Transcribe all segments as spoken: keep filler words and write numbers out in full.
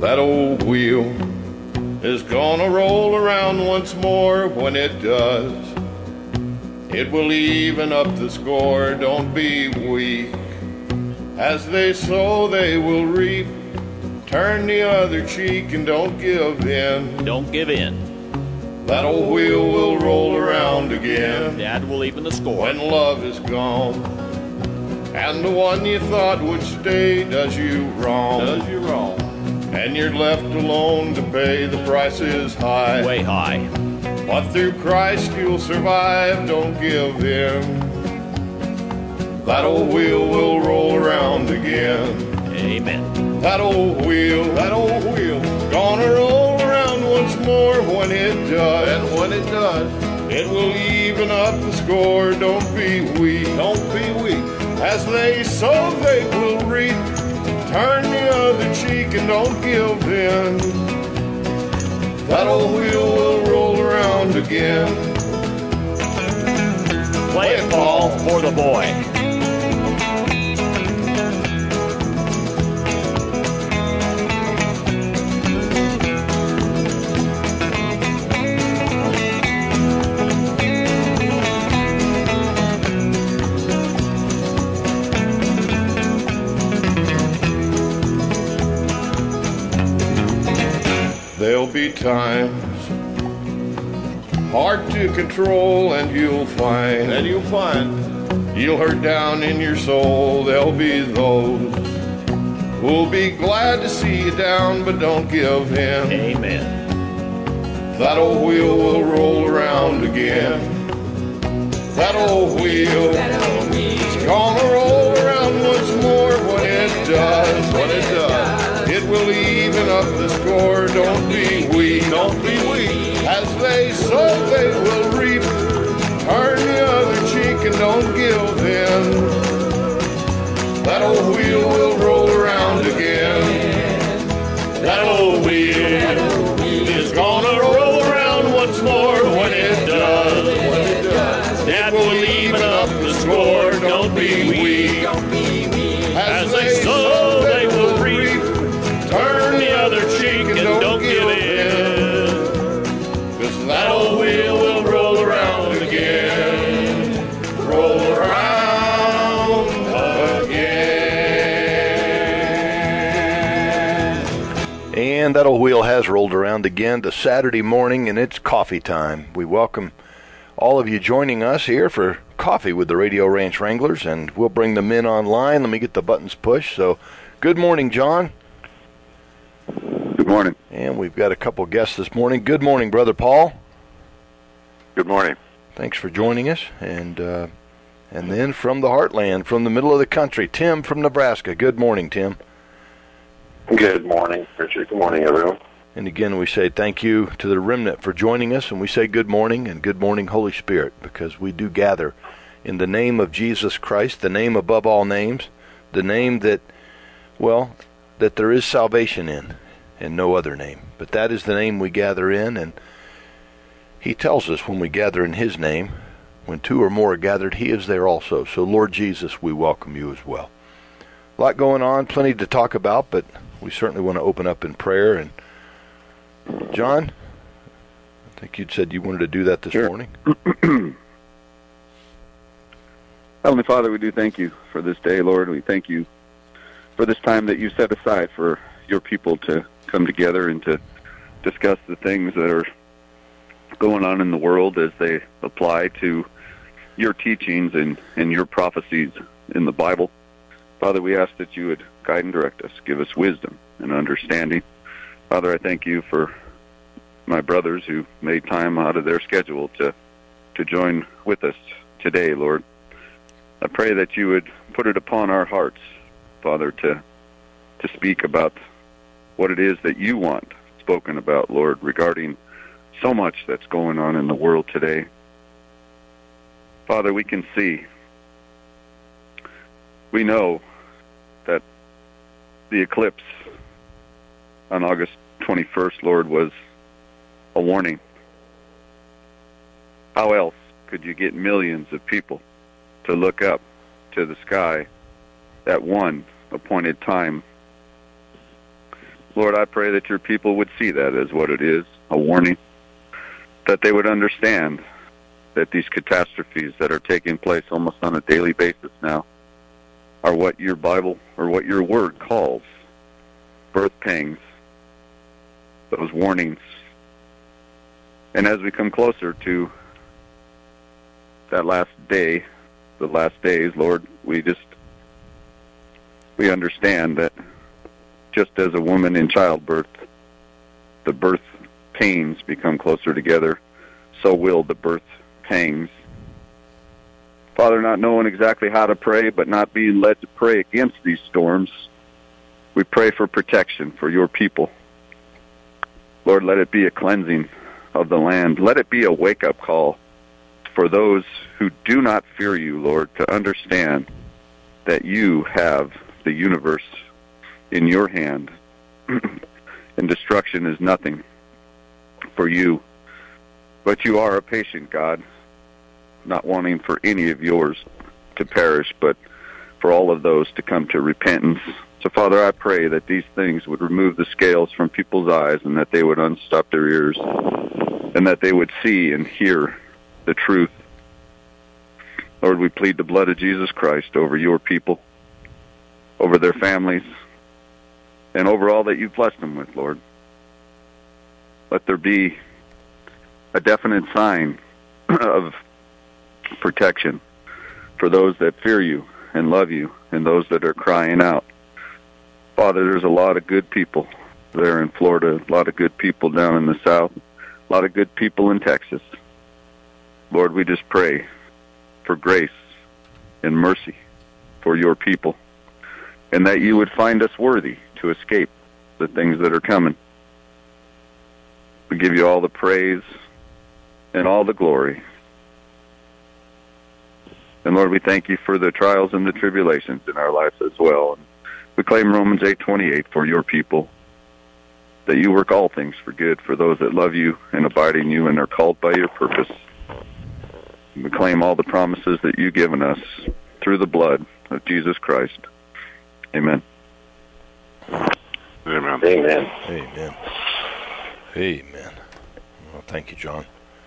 That old wheel is gonna roll around once more. When it does, it will even up the score. Don't be weak. As they sow, they will reap. Turn the other cheek and don't give in. Don't give in. That old wheel will roll around again. Dad will even the score. When love is gone, and the one you thought would stay does you wrong. Does you wrong. And you're left alone to pay. The price is high. Way high. But through Christ you'll survive. Don't give in. That old wheel will roll around again. Amen. That old wheel, that old wheel, gonna roll around once more. When it does, and when it does, it will even up the score. Don't be weak, don't be weak. As they sow, they will reap. Turn the other cheek and don't give in. That old wheel will roll around again. Play it, Paul, for the boy. There'll be times hard to control, and you'll find, and you'll find, you'll hurt down in your soul. There'll be those who'll be glad to see you down, but don't give in. Amen. That old wheel will roll around again. That old wheel is gonna roll around once more. When it does, when it does, it will even up the score. Don't be weak, don't be weak. As they sow, they will reap. Turn the other cheek and don't give in. That old wheel will roll around again. That old wheel is gonna roll around once more. When it does, when it does, it will even up the score. Don't be weak. As they sow, they will reap. Turn the other cheek and don't give in. 'Cause that old wheel will roll around again. Roll around again. And that old wheel has rolled around again to Saturday morning, and it's coffee time. We welcome all of you joining us here for coffee with the Radio Ranch Wranglers, and we'll bring them in online. Let me get the buttons pushed. So, good morning, John. Good morning. And we've got a couple guests this morning. Good morning, Brother Paul. Good morning. Thanks for joining us. And uh, and then from the heartland, from the middle of the country, Tim from Nebraska. Good morning, Tim. Good morning, Richard. Good morning, everyone. And again, we say thank you to the remnant for joining us, and we say good morning and good morning, Holy Spirit, because we do gather in the name of Jesus Christ, the name above all names, the name that, well, that there is salvation in, and no other name. But that is the name we gather in, and he tells us when we gather in his name, when two or more are gathered, he is there also. So, Lord Jesus, we welcome you as well. A lot going on, plenty to talk about, but we certainly want to open up in prayer. And John, I think you'd said you wanted to do that this sure. morning. Heavenly Father, we do thank you for this day, Lord. We thank you for this time that you set aside for your people to come together and to discuss the things that are going on in the world as they apply to your teachings and, and your prophecies in the Bible. Father, we ask that you would guide and direct us, give us wisdom and understanding. Father, I thank you for my brothers who made time out of their schedule to, to join with us today, Lord. I pray that you would put it upon our hearts, Father, to to speak about what it is that you want spoken about, Lord, regarding so much that's going on in the world today. Father, we can see, we know that the eclipse on August twenty-first, Lord, was a warning. How else could you get millions of people to look up to the sky at one appointed time? Lord, I pray that your people would see that as what it is, a warning, that they would understand that these catastrophes that are taking place almost on a daily basis now are what your Bible or what your word calls birth pangs, those warnings. And as we come closer to that last day, the last days, Lord, we just, we understand that just as a woman in childbirth, the birth pains become closer together, so will the birth pangs. Father, not knowing exactly how to pray, but not being led to pray against these storms, we pray for protection for your people. Lord, let it be a cleansing of the land. Let it be a wake-up call for those who do not fear you, Lord, to understand that you have the universe in your hand, and destruction is nothing for you. But you are a patient God, not wanting for any of yours to perish, but for all of those to come to repentance. So, Father, I pray that these things would remove the scales from people's eyes, and that they would unstop their ears, and that they would see and hear the truth. Lord, we plead the blood of Jesus Christ over your people, over their families, and over all that you've blessed them with, Lord. Let there be a definite sign of protection for those that fear you and love you, and those that are crying out. Father, there's a lot of good people there in Florida, a lot of good people down in the South, a lot of good people in Texas. Lord, we just pray for grace and mercy for your people, and that you would find us worthy to escape the things that are coming. We give you all the praise and all the glory. And Lord, we thank you for the trials and the tribulations in our lives as well. And we claim Romans eight twenty-eight for your people, that you work all things for good for those that love you and abide in you and are called by your purpose. And we claim all the promises that you've given us through the blood of Jesus Christ. Amen. Amen. Amen. Amen. Amen. Well, thank you, John.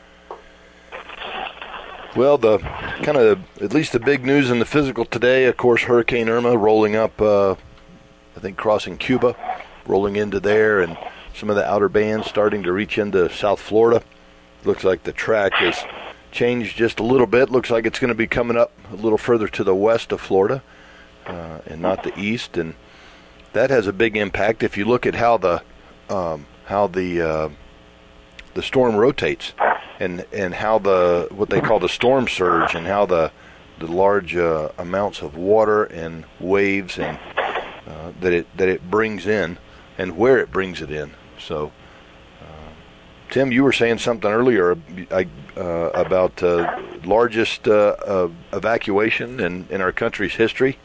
Well, the kind of, at least the big news in the physical today, of course, Hurricane Irma rolling up, uh, I think crossing Cuba, rolling into there, and some of the outer bands starting to reach into South Florida. Looks like the track has changed just a little bit. Looks like it's going to be coming up a little further to the west of Florida, uh, and not the east, and that has a big impact. If you look at how the um, how the uh, the storm rotates, and and how the what they call the storm surge, and how the the large uh, amounts of water and waves and uh, that it that it brings in, and where it brings it in. So, uh, Tim, you were saying something earlier I, uh, about uh, largest uh, uh, evacuation in, in our country's history.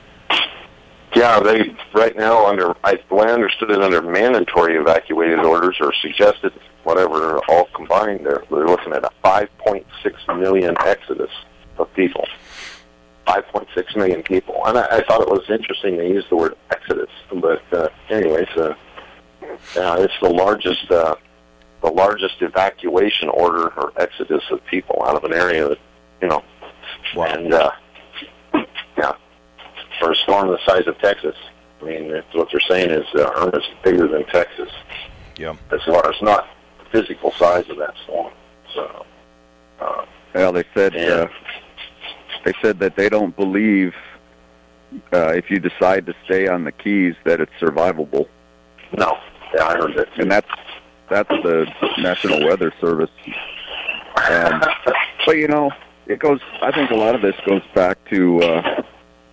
Yeah, they right now under I, the way I understood it, under mandatory evacuated orders or suggested, whatever, all combined, they're they're looking at a five point six million exodus of people. five point six million people, and I, I thought it was interesting they used the word exodus. But uh, anyways, uh, yeah, it's the largest uh, the largest evacuation order or exodus of people out of an area that, you know, Wow. and uh, yeah. For a storm the size of Texas, I mean, it's what they're saying is uh, Irma's bigger than Texas. Yeah. As far as not the physical size of that storm. So, uh, Well, they said Yeah. uh, they said that they don't believe uh, if you decide to stay on the Keys that it's survivable, no, yeah, I heard that. and that's that's the National Weather Service. Um, but you know, it goes. I think a lot of this goes back to uh,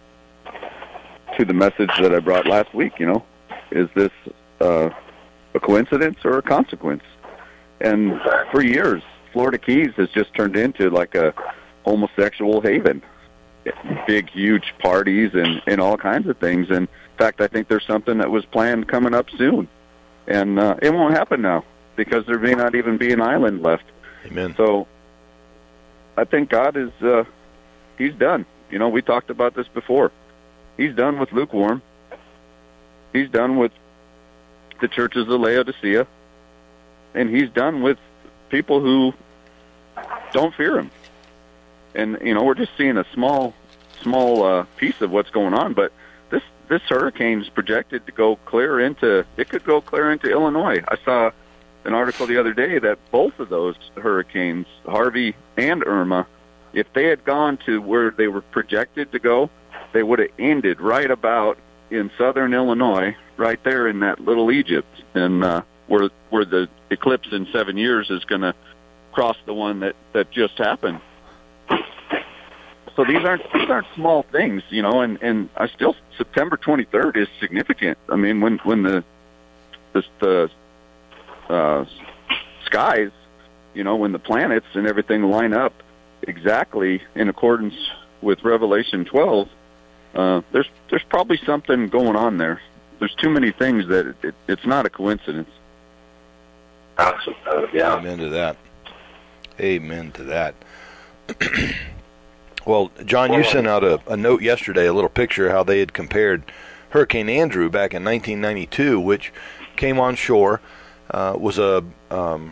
to the message that I brought last week. You know, is this uh, a coincidence or a consequence? And for years, Florida Keys has just turned into like a homosexual haven. Big, huge parties and, and all kinds of things. And in fact, I think there's something that was planned coming up soon. And uh, it won't happen now because there may not even be an island left. Amen. So I think God is, uh, he's done. You know, we talked about this before. He's done with lukewarm. He's done with the churches of Laodicea, and he's done with people who don't fear him. And, you know, we're just seeing a small, small uh, piece of what's going on, but this, this hurricane's projected to go clear into, it could go clear into Illinois. I saw an article the other day that both of those hurricanes, Harvey and Irma, if they had gone to where they were projected to go, they would have ended right about in southern Illinois, right there in that little Egypt, and uh, where where the eclipse in seven years is going to cross the one that, that just happened. So these aren't these aren't small things, you know. And, and I still September twenty-third is significant. I mean, when when the the, the uh, skies, you know, when the planets and everything line up exactly in accordance with Revelation twelve, uh, there's there's probably something going on there. There's too many things that it, it, it's not a coincidence. Absolutely, yeah. Amen to that. Amen to that. Well, John, you sent out a, a note yesterday, a little picture of how they had compared Hurricane Andrew back in nineteen ninety-two, which came on shore, uh, was a um,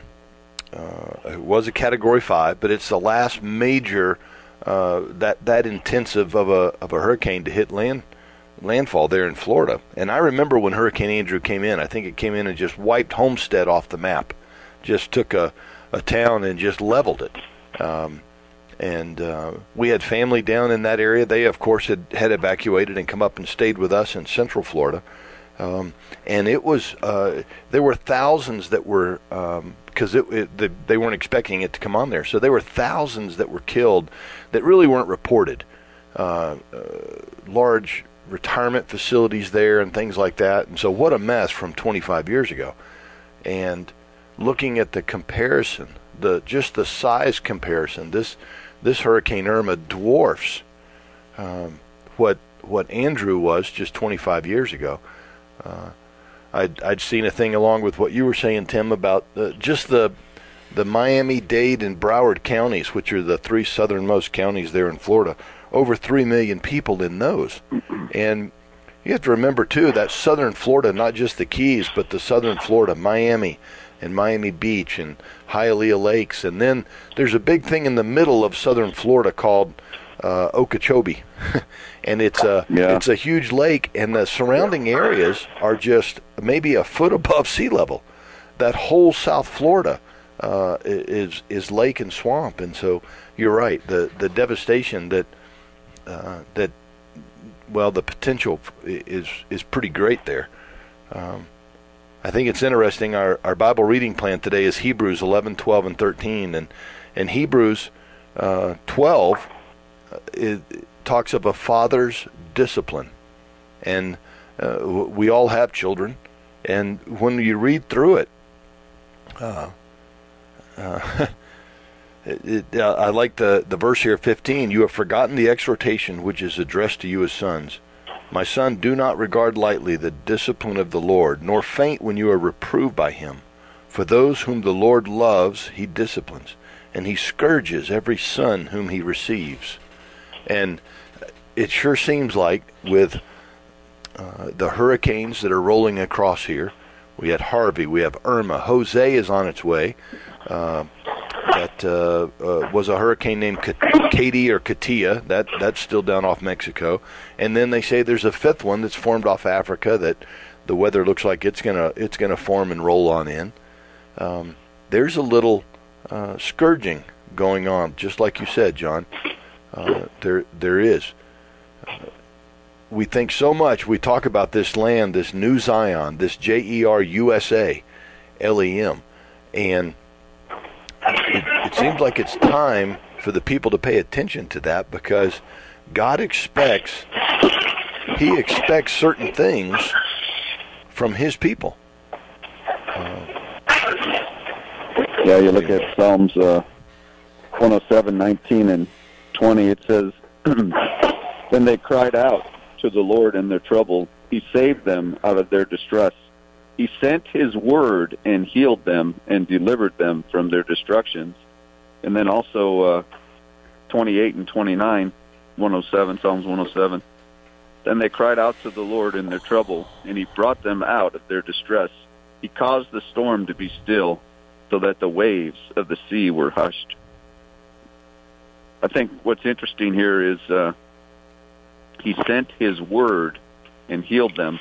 uh, it was a Category Five, but it's the last major uh, that that intensive of a of a hurricane to hit land landfall there in Florida. And I remember when Hurricane Andrew came in. I think it came in and just wiped Homestead off the map, just took a a town and just leveled it. Um, And uh, we had family down in that area. They, of course, had, had evacuated and come up and stayed with us in Central Florida. Um, and it was, uh, there were thousands that were, um, because it, it, the, they weren't expecting it to come on there. So there were thousands that were killed that really weren't reported. Uh, uh, large retirement facilities there and things like that. And so what a mess from twenty-five years ago. And looking at the comparison, the just the size comparison, this this Hurricane Irma dwarfs um, what what Andrew was just twenty-five years ago. Uh, I'd I'd seen a thing along with what you were saying, Tim, about uh, just the the Miami-Dade and Broward counties, which are the three southernmost counties there in Florida. Over three million people in those, and you have to remember too that southern Florida, not just the Keys, but the southern Florida, Miami and Miami Beach and Hialeah Lakes, and then there's a big thing in the middle of southern Florida called uh, Okeechobee, and it's a yeah. it's a huge lake, and the surrounding areas are just maybe a foot above sea level. That whole South Florida uh, is is lake and swamp, and so you're right. The the devastation that uh, that well, the potential is is pretty great there. Um, I think it's interesting. Our, our Bible reading plan today is Hebrews eleven, twelve, and thirteen, and and Hebrews uh, twelve it, it talks of a father's discipline, and uh, we all have children, and when you read through it, uh, uh, it, it, uh, I like the the verse here, fifteen. You have forgotten the exhortation which is addressed to you as sons. My son, do not regard lightly the discipline of the Lord, nor faint when you are reproved by him. For those whom the Lord loves, he disciplines, and he scourges every son whom he receives. And it sure seems like with uh, the hurricanes that are rolling across here, we had Harvey, we have Irma, Jose is on its way. Uh, that uh, uh, was a hurricane named Katie or Katia. That that's still down off Mexico. And then they say there's a fifth one that's formed off Africa that the weather looks like it's gonna it's gonna form and roll on in. Um, there's a little uh, scourging going on, just like you said, John. Uh, there there is. Uh, we think so much. We talk about this land, this New Zion, this J E R U S A, L E M, and It, it seems like it's time for the people to pay attention to that, because God expects, he expects certain things from his people. Uh, yeah, you look at Psalms uh, one oh seven, nineteen and twenty, it says, Then they cried out to the Lord in their trouble. He saved them out of their distress. He sent his word and healed them and delivered them from their destructions. And then also uh, twenty-eight and twenty-nine, one oh seven, Psalms one oh seven. Then they cried out to the Lord in their trouble, and he brought them out of their distress. He caused the storm to be still so that the waves of the sea were hushed. I think what's interesting here is uh, he sent his word and healed them.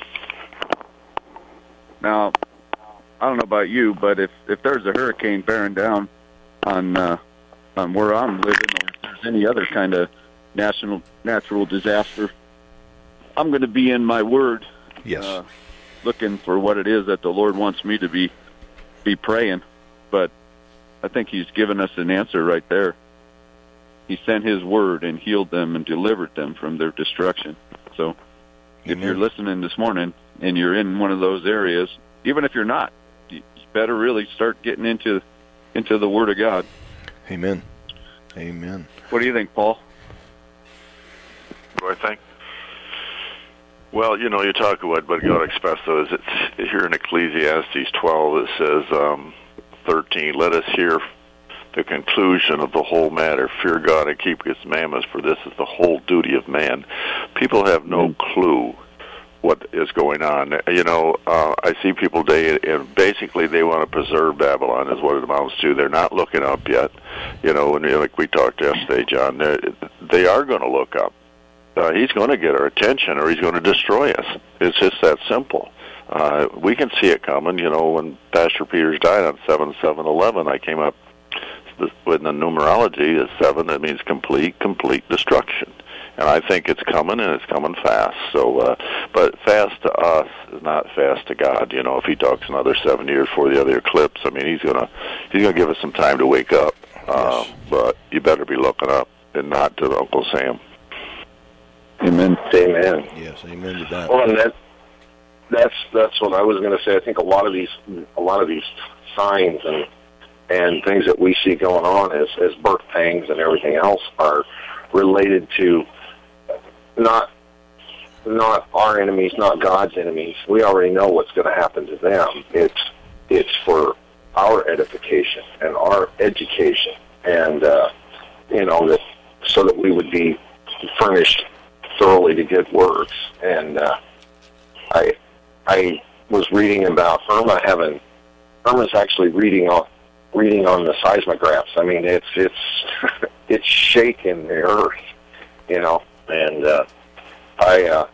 Now, I don't know about you, but if, if there's a hurricane bearing down on uh, on where I'm living, or if there's any other kind of national natural disaster, I'm going to be in my word, yes, uh, looking for what it is that the Lord wants me to be be praying. But I think He's given us an answer right there. He sent His word and healed them and delivered them from their destruction. So if Amen. you're listening this morning and you're in one of those areas, even if you're not, you better really start getting into into the Word of God. Amen. Amen. What do you think, Paul? What do I think? Well, you know, you talk about what God expects of us. It's here in Ecclesiastes twelve. It says, um, thirteen. Let us hear the conclusion of the whole matter. Fear God and keep His commandments, for this is the whole duty of man. People have no clue what is going on. You know, uh, I see people today, and basically they want to preserve Babylon, is what it amounts to. They're not looking up yet. You know, and like we talked yesterday, John, they are going to look up. Uh, he's going to get our attention, or he's going to destroy us. It's just that simple. Uh, we can see it coming. You know, when Pastor Peters died on seven seven eleven, I came up with the numerology is seven. That means complete, complete destruction. And I think it's coming, and it's coming fast. So, uh, but fast to us is not fast to God. You know, if He talks another seven years for the other eclipse, I mean, He's gonna He's gonna give us some time to wake up. Uh, yes. But you better be looking up and not to Uncle Sam. Amen. Amen. Yes, amen to that. Well, and that that's that's what I was going to say. I think a lot of these a lot of these signs and and things that we see going on as as birth pangs and everything else are related to not not our enemies, not God's enemies. We already know what's going to happen to them. It's it's for our edification and our education, and uh, you know, that so that we would be furnished thoroughly to good works. And uh, I I was reading about Irma having Irma's actually reading on reading on the seismographs. I mean, it's it's it's shaking the earth, you know. And uh, I uh,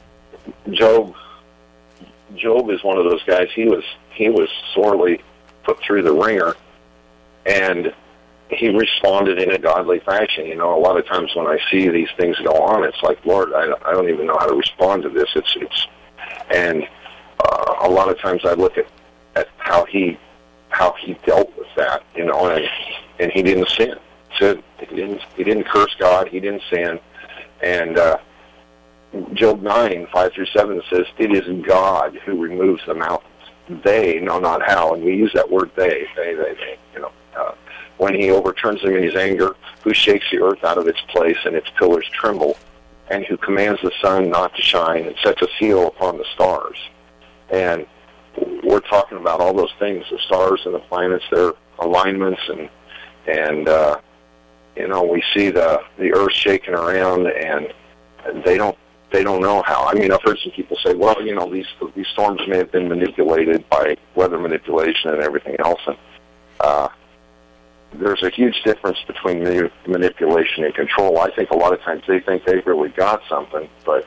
Job Job is one of those guys. He was he was sorely put through the ringer, and he responded in a godly fashion. You know, a lot of times when I see these things go on, it's like, Lord, I, I don't even know how to respond to this. It's it's, and uh, a lot of times I look at, at how he how he dealt with that. You know, and and he didn't sin. So he didn't he didn't curse God. He didn't sin. And uh, Job nine five through seven says, "It is God who removes the mountains. They know not how." And we use that word "they," they, they, they. You know. Uh, when He overturns them in His anger, who shakes the earth out of its place and its pillars tremble, and who commands the sun not to shine and sets a seal upon the stars. And we're talking about all those things, the stars and the planets, their alignments, and and uh, you know, we see the the earth shaking around, and they don't they don't know how. I mean, I've heard some people say, well, you know, these these storms may have been manipulated by weather manipulation and everything else, and uh, there's a huge difference between manipulation and control. I think a lot of times they think they've really got something, but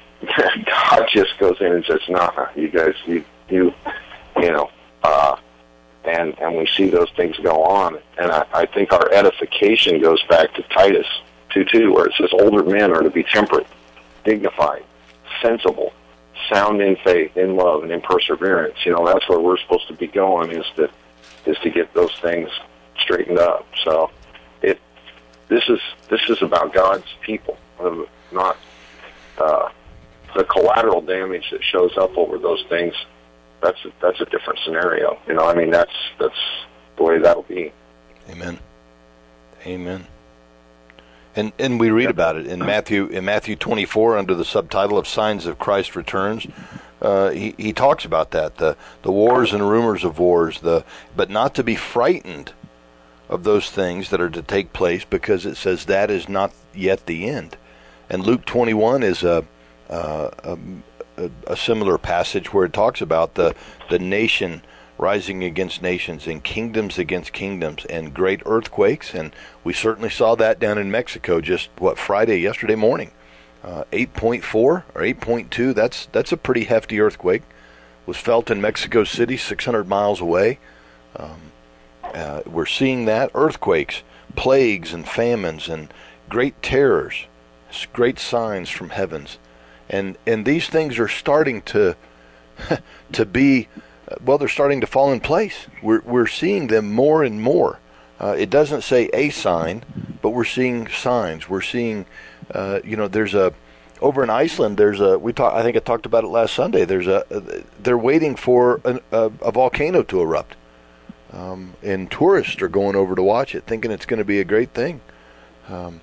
God just goes in and says, "Nah, you guys, you, you, you know." Uh, and and we see those things go on, and I, I think our edification goes back to Titus two two, where it says, "Older men are to be temperate, dignified, sensible, sound in faith, in love, and in perseverance." You know, that's where we're supposed to be going, is to is to get those things straightened up. So it this is this is about God's people, not uh, the collateral damage that shows up over those things. That's a, that's a different scenario. You know, I mean, that's that's the way that'll be. Amen. Amen. And and we read about it in Matthew in Matthew twenty-four under the subtitle of "Signs of Christ Returns." Uh, he he talks about that, the the wars and rumors of wars, the but not to be frightened of those things that are to take place, because it says that is not yet the end. And Luke twenty-one is a, uh, a a, a similar passage where it talks about the the nation rising against nations and kingdoms against kingdoms and great earthquakes, and we certainly saw that down in Mexico just what Friday yesterday morning, uh, eight point four or eight point two. That's that's a pretty hefty earthquake. Was felt in Mexico City, six hundred miles away. Um, uh, we're seeing that earthquakes, plagues, and famines, and great terrors, great signs from heavens, and and these things are starting to to be. Well, they're starting to fall in place. We're we're seeing them more and more. Uh, it doesn't say a sign, but we're seeing signs. We're seeing, uh, you know, there's a over in Iceland. There's a we talked. I think I talked about it last Sunday. There's a they're waiting for an, a, a volcano to erupt, um, and tourists are going over to watch it, thinking it's going to be a great thing. Um,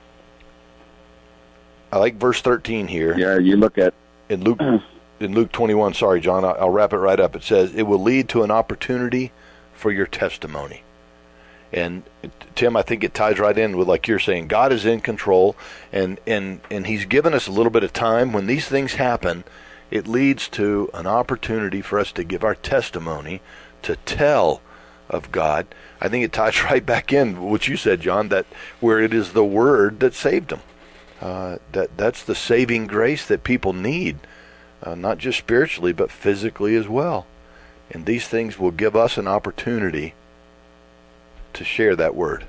I like verse thirteen here. Yeah, you look at in Luke. In Luke twenty-one, sorry, John, I'll wrap it right up. It says, it will lead to an opportunity for your testimony. And, Tim, I think it ties right in with, like you're saying, God is in control, and, and, and he's given us a little bit of time. When these things happen, it leads to an opportunity for us to give our testimony, to tell of God. I think it ties right back in what you said, John, that where it is the Word that saved them. Uh, that that's the saving grace that people need. Uh, not just spiritually, but physically as well. And these things will give us an opportunity to share that word.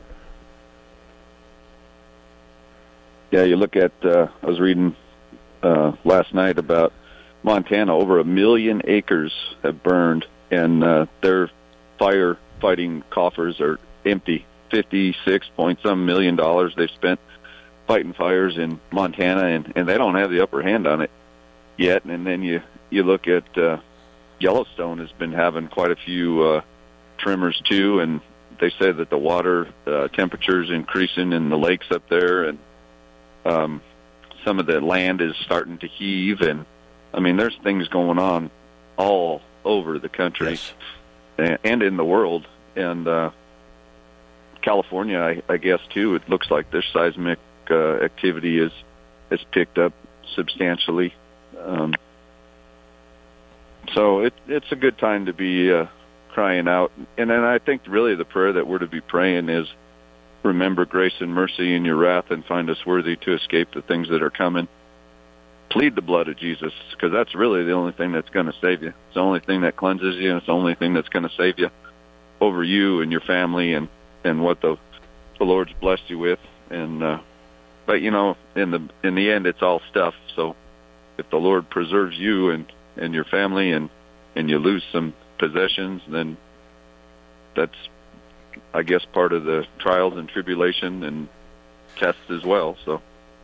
Yeah, you look at, uh, I was reading uh, last night about Montana, over a million acres have burned, and uh, their firefighting coffers are empty. fifty-six point some million dollars they've spent fighting fires in Montana, and, and they don't have the upper hand on it yet. And then you you look at uh, Yellowstone has been having quite a few uh, tremors too, and they say that the water uh, temperature is increasing in the lakes up there, and um, some of the land is starting to heave. And I mean, there's things going on all over the country, yes, and, and in the world. And uh, California, I, I guess too, it looks like their seismic uh, activity is has picked up substantially. Um, so it, it's a good time to be uh, crying out. And then I think really the prayer that we're to be praying is, remember grace and mercy in your wrath and find us worthy to escape the things that are coming. Plead the blood of Jesus, because that's really the only thing that's going to save you. It's the only thing that cleanses you, and it's the only thing that's going to save you over you and your family and, and what the, the Lord's blessed you with. And uh, but, you know, in the in the end, it's all stuff. So if the Lord preserves you and, and your family, and, and you lose some possessions, then that's, I guess, part of the trials and tribulation and tests as well. So,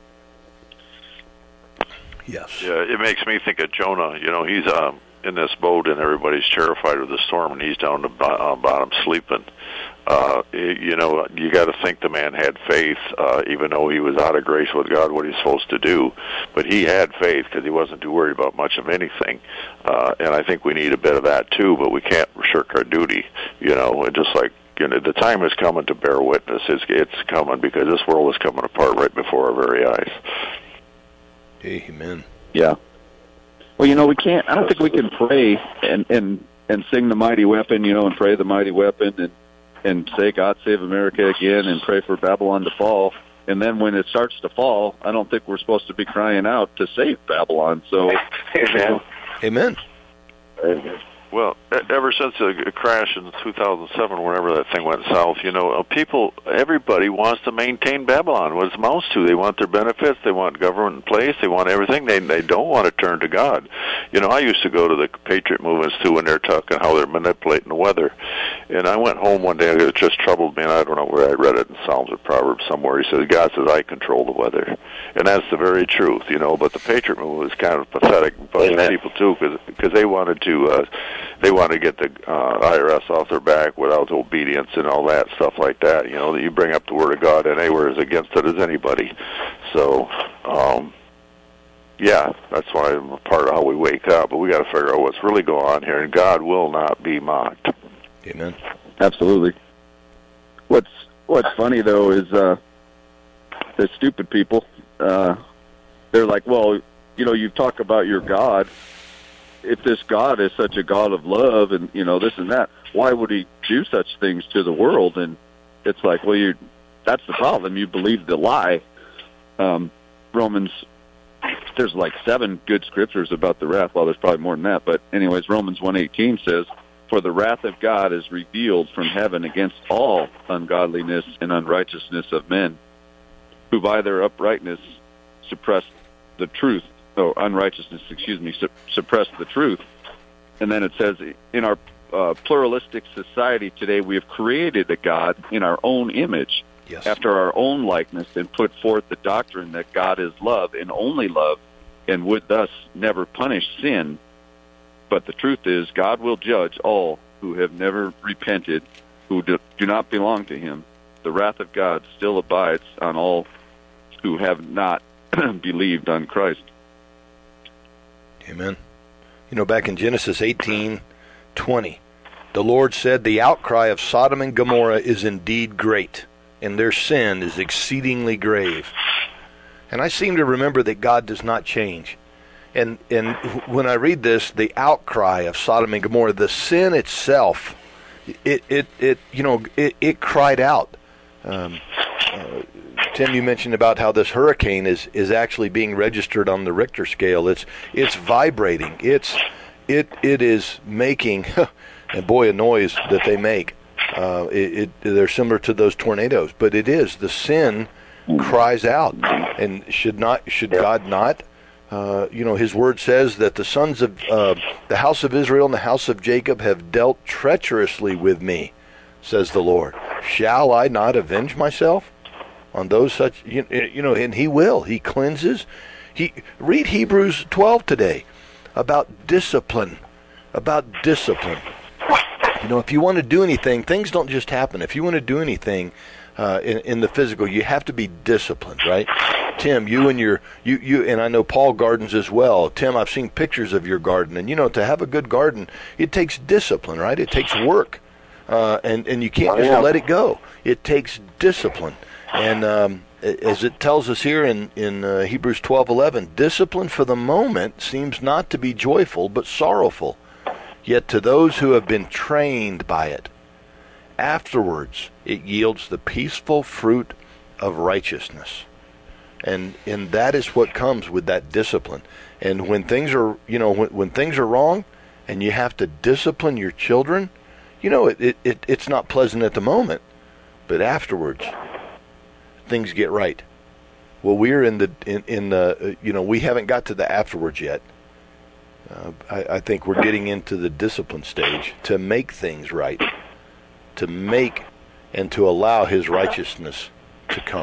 yes, yeah, it makes me think of Jonah. You know, he's um, in this boat, and everybody's terrified of the storm, and he's down the uh, bottom sleeping. Uh, you know, you got to think the man had faith, uh, even though he was out of grace with God, what he's supposed to do. But he had faith because he wasn't too worried about much of anything. Uh, and I think we need a bit of that too, but we can't shirk our duty. You know, and just like, you know, the time is coming to bear witness. It's, it's coming because this world is coming apart right before our very eyes. Amen. Yeah. Well, you know, we can't, I don't think we can pray and, and, and sing the mighty weapon, you know, and pray the mighty weapon and, and say, God save America again, and pray for Babylon to fall. And then when it starts to fall, I don't think we're supposed to be crying out to save Babylon. So, Amen. You know, Amen. Amen. Well, ever since the crash in two thousand seven, whenever that thing went south, you know, people, everybody wants to maintain Babylon, what it amounts to. They want their benefits, they want government in place, they want everything. They they don't want to turn to God. You know, I used to go to the Patriot movements, too, when they're talking how they're manipulating the weather. And I went home one day, and it just troubled me, and I don't know where I read it, in Psalms or Proverbs somewhere. He says, God says, I control the weather. And that's the very truth, you know. But the Patriot movement was kind of pathetic, bunch of people, too, because they wanted to... Uh, They want to get the uh, I R S off their back without obedience and all that stuff like that. You know, that you bring up the Word of God, and they were as against it as anybody. So, um, yeah, that's why I'm a part of how we wake up. But we got to figure out what's really going on here, and God will not be mocked. Amen. absolutely. What's What's funny though is uh, the stupid people. Uh, they're like, well, you know, you talk about your God. If this God is such a God of love and, you know, this and that, why would he do such things to the world? And it's like, well, you that's the problem. You believe the lie. Um, Romans, there's like seven good scriptures about the wrath. Well, there's probably more than that. But anyways, Romans one eighteen says, for the wrath of God is revealed from heaven against all ungodliness and unrighteousness of men, who by their uprightness suppress the truth. Oh, unrighteousness, excuse me, su- suppress the truth. And then it says, in our uh, pluralistic society today, we have created a God in our own image, yes, after our own likeness, and put forth the doctrine that God is love and only love, and would thus never punish sin. But the truth is, God will judge all who have never repented, who do, do not belong to him. The wrath of God still abides on all who have not believed on Christ. Amen. You know, back in Genesis eighteen twenty, the Lord said, the outcry of Sodom and Gomorrah is indeed great, and their sin is exceedingly grave. And I seem to remember that God does not change. And and when I read this, the outcry of Sodom and Gomorrah, the sin itself, it it, it you know, it, it cried out. Um, uh, Tim, you mentioned about how this hurricane is, is actually being registered on the Richter scale. It's it's vibrating. It's it it is making, and boy, a noise that they make. Uh, it, it they're similar to those tornadoes, but it is the sin cries out, and should not should God not? Uh, you know, His word says that the sons of uh, the house of Israel and the house of Jacob have dealt treacherously with me, says the Lord. Shall I not avenge myself on those such, you, you know, and he will. He cleanses. He read Hebrews twelve today about discipline, about discipline. You know, if you want to do anything, things don't just happen. If you want to do anything uh, in, in the physical, you have to be disciplined, right? Tim, you and your, you, you, and I know Paul gardens as well. Tim, I've seen pictures of your garden, and you know, to have a good garden, it takes discipline, right? It takes work, uh, and and you can't just let it go. It takes discipline. And um, as it tells us here in, in uh, Hebrews twelve eleven, discipline for the moment seems not to be joyful, but sorrowful. Yet to those who have been trained by it, afterwards it yields the peaceful fruit of righteousness. And and that is what comes with that discipline. And when things are, you know, when, when things are wrong and you have to discipline your children, you know, it, it, it it's not pleasant at the moment, but afterwards things get right. Well, we're in the in, in the you know, we haven't got to the afterwards yet. Uh, I, I think we're getting into the discipline stage to make things right, to make and to allow His righteousness to come.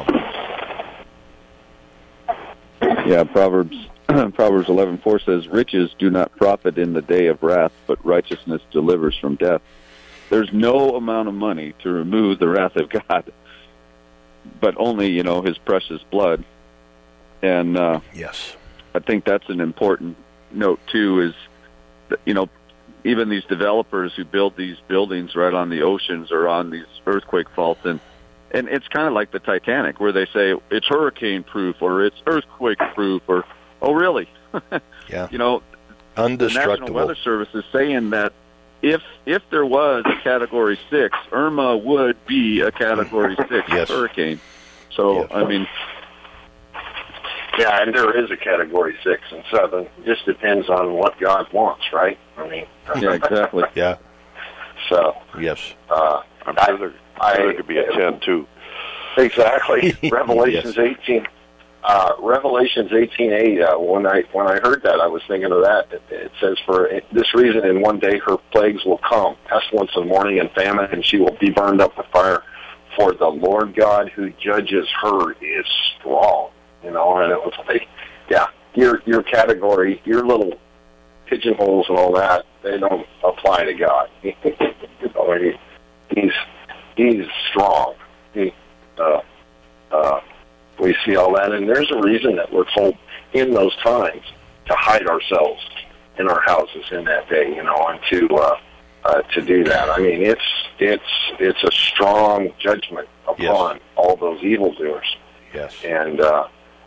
Yeah, Proverbs Proverbs eleven four says, riches do not profit in the day of wrath, but righteousness delivers from death. There's no amount of money to remove the wrath of God, but only, you know, His precious blood. And uh, yes, I think that's an important note too. Is that, you know, even these developers who build these buildings right on the oceans or on these earthquake faults, and and it's kind of like the Titanic, where they say it's hurricane proof or it's earthquake proof, or oh really? Yeah, you know, the National Weather Service is saying that if if there was a Category Six, Irma would be a Category Six yes. hurricane. So yes. I mean. Yeah, and there is a Category Six and Seven. It just depends on what God wants, right? I mean, yeah, exactly. Yeah. So yes, uh, I'm sure there, I, there could be a ten too. Exactly. Revelations yes. eighteen. Uh, Revelations eighteen eight. Uh, when I when I heard that, I was thinking of that. It, it says, "For this reason, in one day her plagues will come: pestilence in the morning, and famine, and she will be burned up with fire. For the Lord God who judges her is strong." You know, and it was like, yeah, your your category, your little pigeonholes and all that, they don't apply to God. you know, he, he's he's strong. He, uh, uh, we see all that, and there's a reason that we're told in those times to hide ourselves in our houses in that day. You know, and to uh, uh, to do that. I mean, it's it's it's a strong judgment upon yes. all those evildoers. Yes, and. Uh,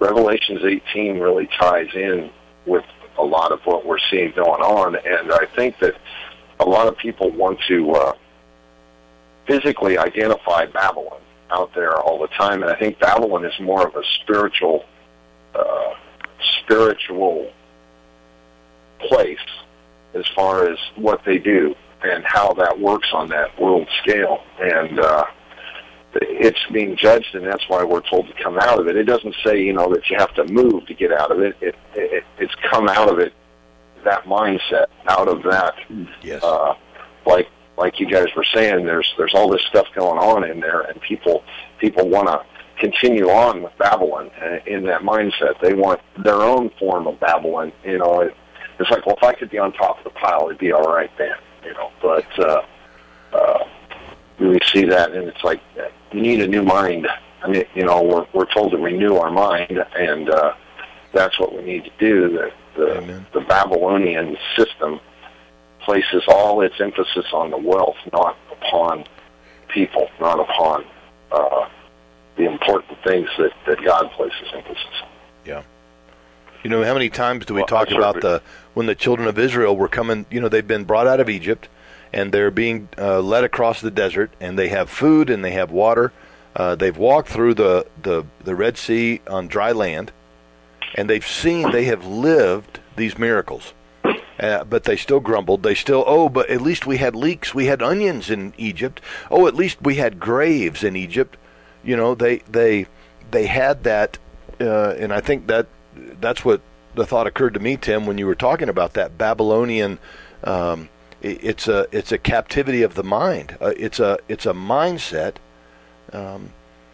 Revelations eighteen really ties in with a lot of what we're seeing going on, and I think that a lot of people want to uh, physically identify Babylon out there all the time, and I think Babylon is more of a spiritual, uh, spiritual place as far as what they do and how that works on that world scale, and uh, it's being judged, and that's why we're told to come out of it. It doesn't say, you know, that you have to move to get out of it. It, it it's come out of it, that mindset, out of that. Yes. Uh, like like you guys were saying, there's there's all this stuff going on in there, and people people want to continue on with Babylon uh, in that mindset. They want their own form of Babylon. You know, it, it's like, well, if I could be on top of the pile, it'd be all right then. You know, but uh, uh, we see that, and it's like, you need a new mind. I mean, you know, we're we're told to renew our mind, and uh, that's what we need to do. The the, the Babylonian system places all its emphasis on the wealth, not upon people, not upon uh, the important things that, that God places emphasis on. Yeah. You know, how many times do we well, talk about the when the children of Israel were coming, you know, they've been brought out of Egypt, and they're being uh, led across the desert, and they have food and they have water. Uh, they've walked through the, the, the Red Sea on dry land, and they've seen, they have lived these miracles. Uh, but they still grumbled. They still, oh, but at least we had leeks. We had onions in Egypt. Oh, at least we had graves in Egypt. You know, they they they had that, uh, and I think that that's what the thought occurred to me, Tim, when you were talking about that Babylonian. Um, it, it's a it's a captivity of the mind. Uh, it's a it's a mindset um,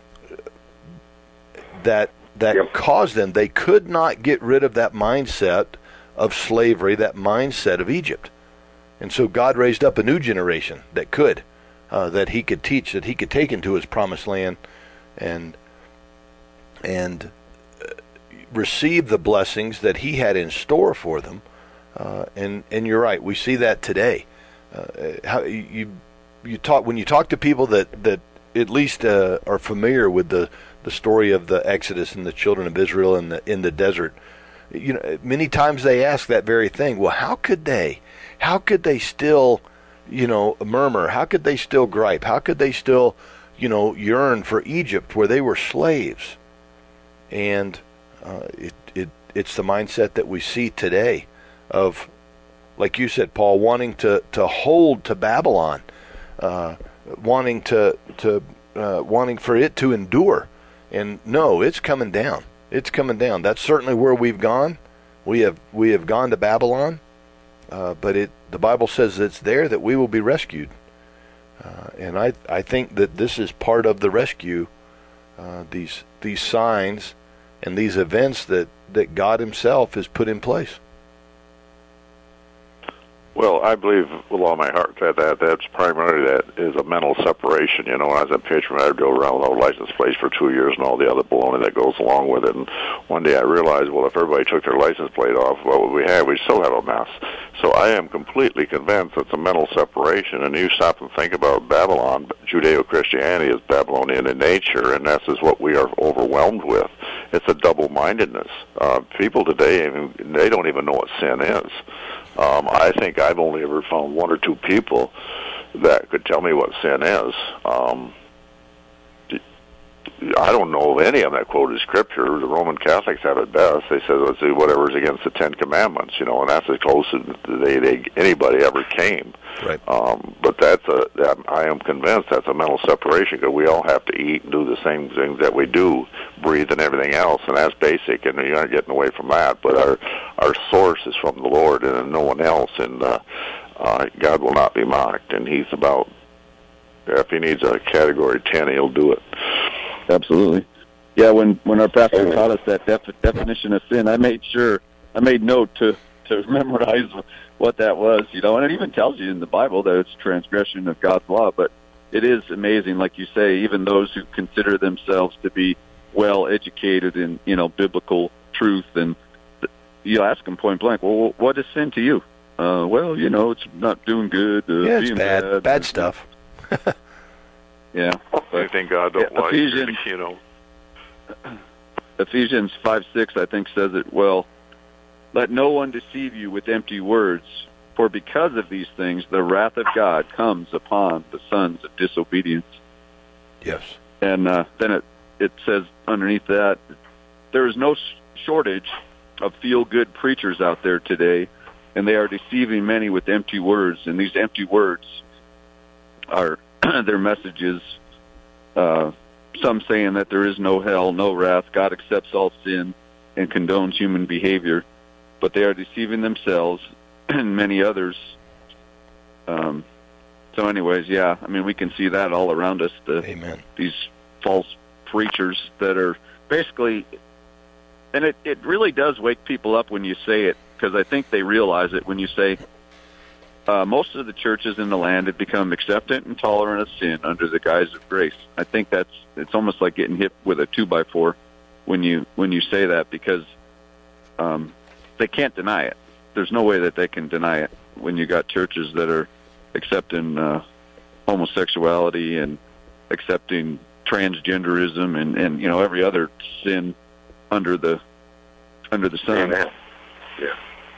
that that Yep. caused them. They could not get rid of that mindset of slavery, that mindset of Egypt. And so God raised up a new generation that could, uh, that he could teach, that he could take into his promised land and and uh, receive the blessings that he had in store for them. Uh, and, and you're right, we see that today. Uh, how you you talk when you talk to people that, that at least uh, are familiar with the, the story of the Exodus and the children of Israel in the in the desert. You know, many times they ask that very thing. Well, how could they? How could they still, you know, murmur? How could they still gripe? How could they still, you know, yearn for Egypt where they were slaves? And uh, it it it's the mindset that we see today of, like you said, Paul, wanting to, to hold to Babylon, uh, wanting to to uh, wanting for it to endure. And no, it's coming down. It's coming down. That's certainly where we've gone. We have we have gone to Babylon, uh, but it the Bible says it's there that we will be rescued, uh, and I I think that this is part of the rescue. Uh, these these signs and these events that, that God Himself has put in place. Well, I believe with all my heart that, that that's primarily that is a mental separation. You know, when I was at Patriot, I'd go around without license plates for two years and all the other baloney that goes along with it. And one day I realized, well, if everybody took their license plate off, what would we have? We'd still have a mess. So I am completely convinced it's a mental separation. And you stop and think about Babylon, Judeo-Christianity is Babylonian in nature, and this is what we are overwhelmed with. It's a double-mindedness. Uh, people today, they don't even know what sin is. Um, I think I've only ever found one or two people that could tell me what sin is. Um, I don't know of any of them that quoted Scripture. The Roman Catholics have it best. They say, let's do whatever's against the Ten Commandments, you know, and that's as close as they, they anybody ever came. Right. Um, but that's a, that, I am convinced that's a mental separation, because we all have to eat and do the same things that we do, breathe and everything else, and that's basic, and you're not getting away from that. But our our source is from the Lord and no one else, and uh, uh, God will not be mocked, and He's about, if He needs a Category ten, He'll do it. Absolutely. Yeah, when, when our pastor taught us that def- definition of sin, I made sure, I made note to, to memorize what that was, you know, and it even tells you in the Bible that it's transgression of God's law, but it is amazing, like you say, even those who consider themselves to be well educated in, you know, biblical truth, and you ask them point blank, well, what is sin to you? Uh, well, you know, it's not doing good. Uh, Yeah, it's being bad, bad, bad stuff. Yeah. I think God don't Yeah, like Ephesians- you know. Ephesians five six, I think, says it well. Let no one deceive you with empty words, for because of these things the wrath of God comes upon the sons of disobedience. Yes. And uh, then it, it says underneath that, there is no shortage of feel-good preachers out there today, and they are deceiving many with empty words. And these empty words are their messages, uh, some saying that there is no hell, no wrath, God accepts all sin and condones human behavior. But they are deceiving themselves and many others. Um, so anyways, yeah, I mean, we can see that all around us. The, Amen. These false preachers that are basically, and it, it really does wake people up when you say it, because I think they realize it when you say, uh, most of the churches in the land have become acceptant and tolerant of sin under the guise of grace. I think that's, it's almost like getting hit with a two by four when you, when you say that, because, um, they can't deny it. There's no way that they can deny it when you got churches that are accepting uh, homosexuality and accepting transgenderism and, and you know every other sin under the under the sun. Amen. Yeah.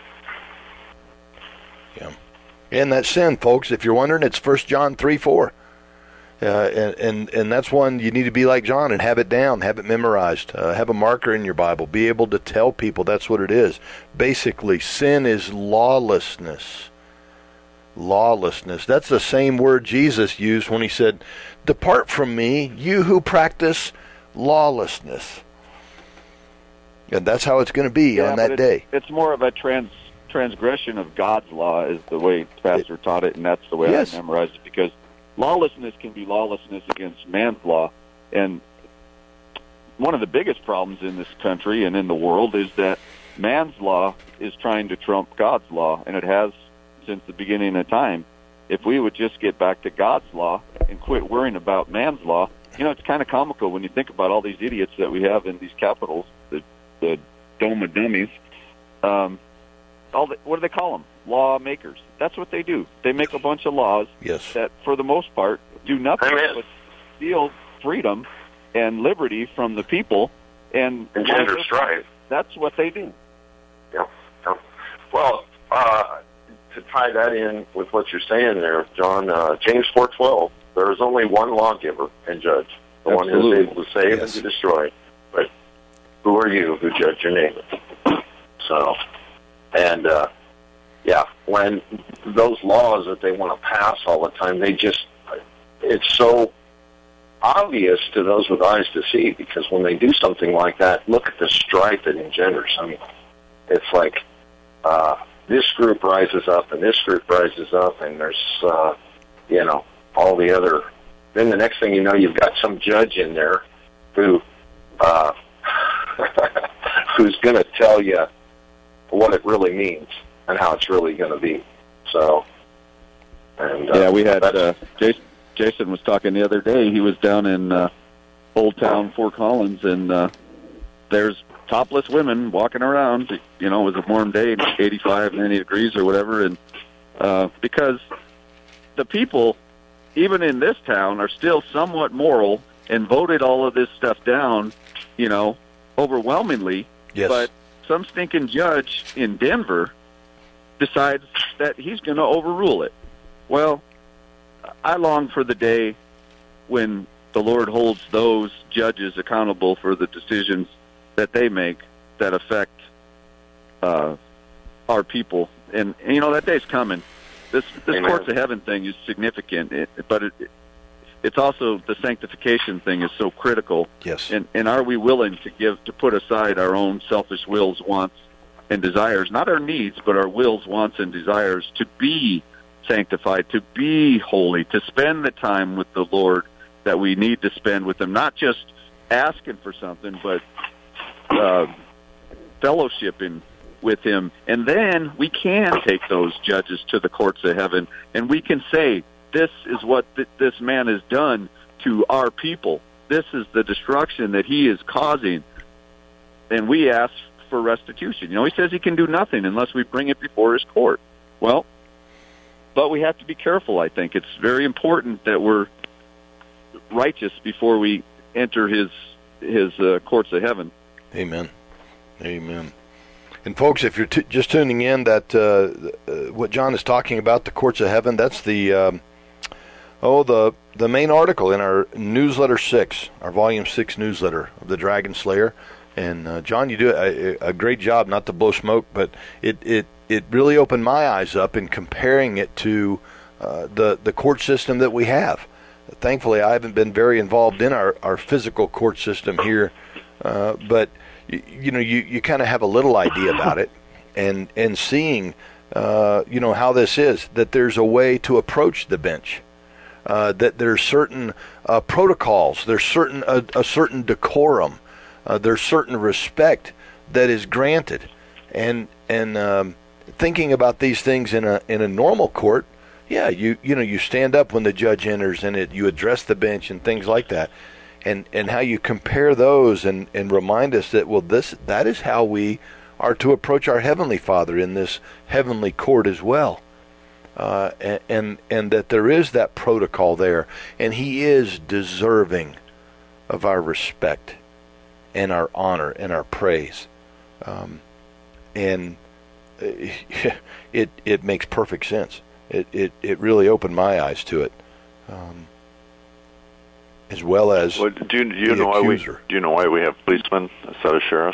Yeah. And that sin, folks, if you're wondering, it's First John three four. Uh, and, and and that's one you need to be like John and have it down, have it memorized, uh, have a marker in your Bible, be able to tell people that's what it is. Basically, sin is lawlessness. Lawlessness. That's the same word Jesus used when he said, "Depart from me, you who practice lawlessness." And that's how it's going to be yeah, on that it's, day. It's more of a trans transgression of God's law, is the way Pastor it, taught it, and that's the way yes. I memorized it, because lawlessness can be lawlessness against man's law. And one of the biggest problems in this country and in the world is that man's law is trying to trump God's law, and it has since the beginning of time. If we would just get back to God's law and quit worrying about man's law, you know, it's kind of comical when you think about all these idiots that we have in these capitals, the, the dome of dummies. Um, all the, what do they call them? Lawmakers. That's what they do. They make a bunch of laws yes. that, for the most part, do nothing Amen. but steal freedom and liberty from the people and engender strife. That's what they do. Yeah. yeah. Well, uh, to tie that in with what you're saying there, John, uh, James four twelve, there is only one lawgiver and judge, the Absolutely. one who is able to save Yes. and to destroy. But who are you who judge your neighbor? So, and, uh, yeah, when those laws that they want to pass all the time, they just, it's so obvious to those with eyes to see, because when they do something like that, look at the strife it engenders. I mean, it's like uh, this group rises up and this group rises up, and there's, uh, you know, all the other. Then the next thing you know, you've got some judge in there who, uh, who's going to tell you what it really means and how it's really going to be. So, and uh, yeah, we had uh, Jason, Jason was talking the other day. He was down in uh, Old Town, Fort Collins, and uh, there's topless women walking around. You know, it was a warm day, eighty-five, ninety degrees or whatever, and uh, because the people, even in this town, are still somewhat moral and voted all of this stuff down, you know, overwhelmingly. Yes. But some stinking judge in Denver decides that he's going to overrule it. Well, I long for the day when the Lord holds those judges accountable for the decisions that they make that affect uh, our people. And, and, you know, that day's coming. This this Amen. courts of heaven thing is significant, it, but it, it's also the sanctification thing is so critical. Yes. And, and are we willing to give to put aside our own selfish wills, wants, and desires, not our needs, but our wills, wants, and desires to be sanctified, to be holy, to spend the time with the Lord that we need to spend with Him, not just asking for something, but uh, fellowshipping with Him. And then we can take those judges to the courts of heaven, and we can say, this is what th- this man has done to our people. This is the destruction that he is causing. And we ask for restitution. You know, he says he can do nothing unless we bring it before his court. Well, but we have to be careful, I think. It's very important that we're righteous before we enter his his uh, courts of heaven. Amen. Amen. And folks, if you're t- just tuning in, that uh, uh, what John is talking about, the courts of heaven, that's the um, oh the the main article in our newsletter six, our volume six newsletter of the Dragon Slayer. And uh, John, you do a, a great job. Not to blow smoke, but it it it really opened my eyes up in comparing it to uh, the the court system that we have. Thankfully, I haven't been very involved in our, our physical court system here, uh, but you, you know, you, you kind of have a little idea about it, and and seeing, uh, you know, how this is, that there's a way to approach the bench, uh, that there's certain uh, protocols, there's certain a, a certain decorum, uh, there's certain respect that is granted, and and um, thinking about these things in a in a normal court. Yeah, you you know you stand up when the judge enters, and it you address the bench and things like that, and and how you compare those and, and remind us that well this that is how we are to approach our Heavenly Father in this heavenly court as well, uh, and, and and that there is that protocol there, and He is deserving of our respect and our honor and our praise, um, and it it makes perfect sense. It, it it really opened my eyes to it, um, as well as well, do you, do you know why we do you know why we have policemen instead of sheriffs?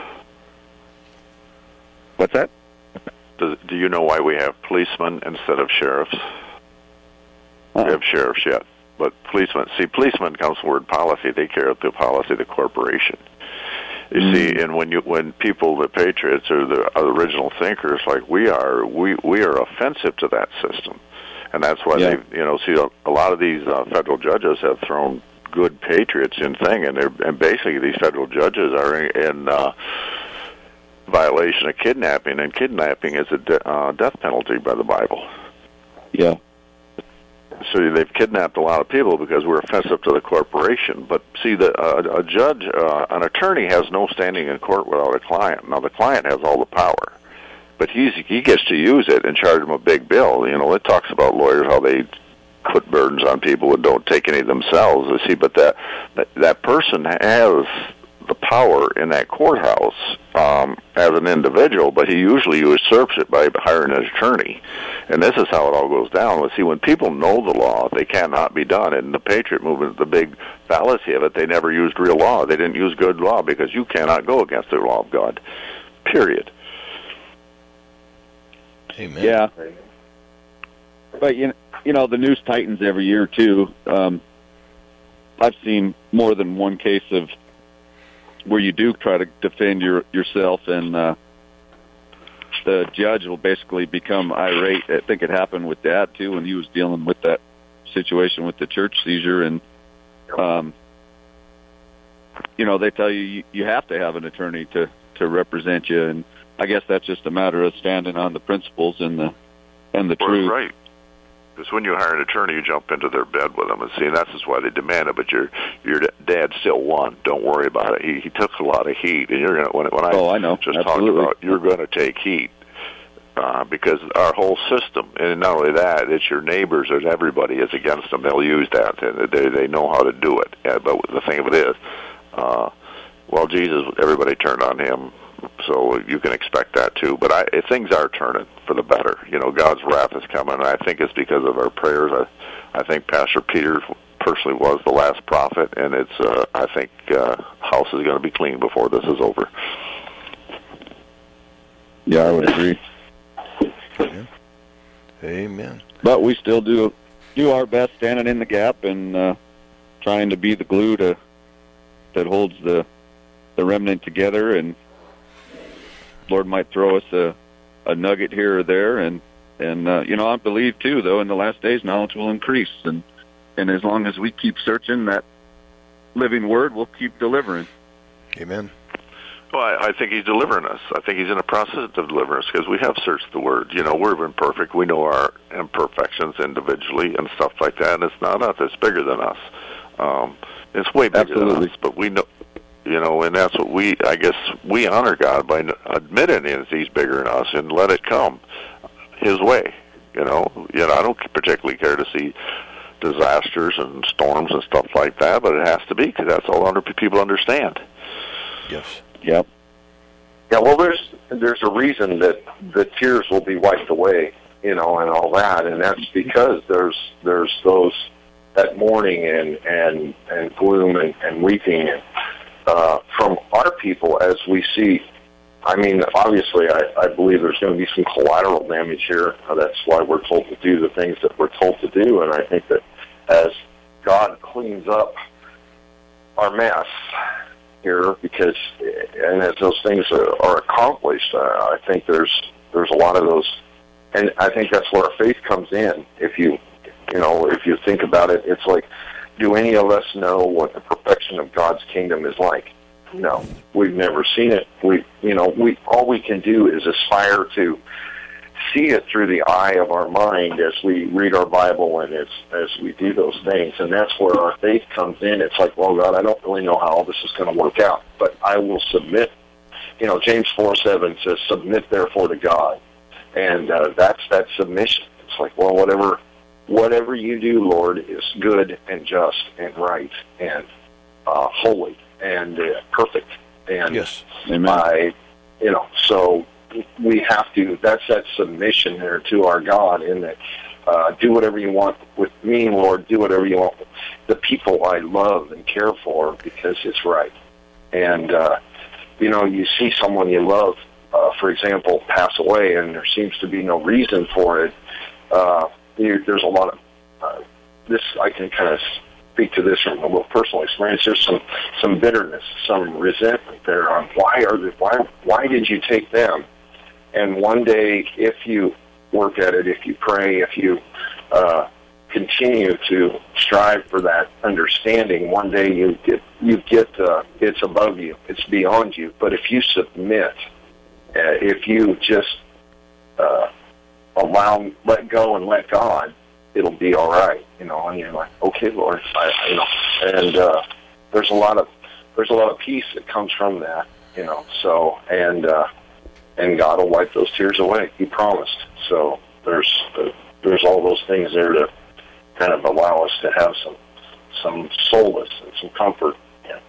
What's that? Do, do you know why we have policemen instead of sheriffs? Uh-huh. We have sheriffs yet, but policemen. See, policemen comes from the word policy. They carry out the policy of the corporation. You mm. see, and when you when people, the patriots or the, are the original thinkers like we are, we we are offensive to that system, and that's why yeah. they, you know, see a, a lot of these uh, federal judges have thrown good patriots in thing, and they're and basically these federal judges are in, in uh, violation of kidnapping, and kidnapping is a de- uh, death penalty by the Bible. Yeah. So they've kidnapped a lot of people because we're offensive to the corporation. But see, the, uh, a judge, uh, an attorney has no standing in court without a client. Now, the client has all the power, but he's he gets to use it and charge them a big bill. You know, it talks about lawyers, how they put burdens on people and don't take any themselves. You see, but that, that, that person has the power in that courthouse um, as an individual, but he usually usurps it by hiring an attorney. And this is how it all goes down. Let's see, when people know the law, they cannot be done. And the Patriot Movement, the big fallacy of it, they never used real law. They didn't use good law because you cannot go against the law of God, period. Amen. Yeah. But, you know, you know the news tightens every year, too. Um, I've seen more than one case of where you do try to defend your yourself, and uh, the judge will basically become irate. I think it happened with Dad, too, when he was dealing with that situation with the church seizure. And, um, you know, they tell you, you you have to have an attorney to, to represent you. And I guess that's just a matter of standing on the principles and the and the well, truth. Right. Because when you hire an attorney, you jump into their bed with them, and see, and that's just why they demand it. But your your dad still won. Don't worry about it. He he took a lot of heat, and you're gonna when when I, oh, I know. just Absolutely. talked about, you're going to take heat uh, because our whole system, and not only that, it's your neighbors, there's everybody is against them. They'll use that, and they they know how to do it. Yeah, but the thing of it is, uh, well, Jesus, everybody turned on him. So you can expect that too. But I, things are turning for the better. You know, God's wrath is coming, and I think it's because of our prayers. I, I think Pastor Peter personally was the last prophet, and it's. Uh, I think uh, house is going to be clean before this is over. Yeah, I would agree. Yeah. Amen. But we still do do our best, standing in the gap and uh, trying to be the glue to that holds the the remnant together. And Lord might throw us a, a nugget here or there, and and uh, you know, I believe too, though, in the last days, knowledge will increase, and and as long as we keep searching, that living Word will keep delivering. Amen. Well, I, I think He's delivering us. I think He's in the process of delivering us because we have searched the Word. You know, we're imperfect. We know our imperfections individually and stuff like that, and it's not us. It's bigger than us. Um, it's way bigger Absolutely. than us, but we know. You know, and that's what we, I guess, we honor God by admitting that He's bigger than us and let it come His way. You know, you know, I don't particularly care to see disasters and storms and stuff like that, but it has to be because that's all under people understand. Yes. Yep. Yeah, well, there's there's a reason that the tears will be wiped away, you know, and all that, and that's because there's there's those that mourning and and and gloom and, and weeping and, uh, from our people as we see. I mean, obviously, I, I believe there's going to be some collateral damage here. Uh, that's why we're told to do the things that we're told to do, and I think that as God cleans up our mess here, because and as those things are, are accomplished, uh, I think there's there's a lot of those, and I think that's where our faith comes in. If you you know if you think about it, it's like, do any of us know what the perfection of God's kingdom is like? No, we've never seen it. We you know we all we can do is aspire to see it through the eye of our mind as we read our Bible and as as we do those things, and that's where our faith comes in. It's like, well, God, I don't really know how all this is going to work out, but I will submit. You know, James four seven says, "Submit therefore to God," and uh, that's that submission. It's like, well, whatever whatever you do, Lord, is good and just and right and uh, holy and uh, perfect. And yes, Amen. I, you know, so. We have to, that's that submission there to our God in that, uh, do whatever you want with me, Lord, do whatever you want with the people I love and care for, because it's right. And, uh, you know, you see someone you love, uh, for example, pass away, and there seems to be no reason for it. Uh, there, there's a lot of, uh, this, I can kind of speak to this from a little personal experience. There's some, some bitterness, some resentment there on why are they, why, why did you take them? And one day, if you work at it, if you pray, if you uh, continue to strive for that understanding, one day you get you get uh, it's above you, it's beyond you. But if you submit, uh, if you just uh, allow, let go, and let God, it'll be all right. You know, and you're like, okay, Lord, I, you know, and uh, there's a lot of there's a lot of peace that comes from that. You know, so and. Uh, And God will wipe those tears away. He promised. So there's uh, there's all those things there to kind of allow us to have some some solace and some comfort. Yeah.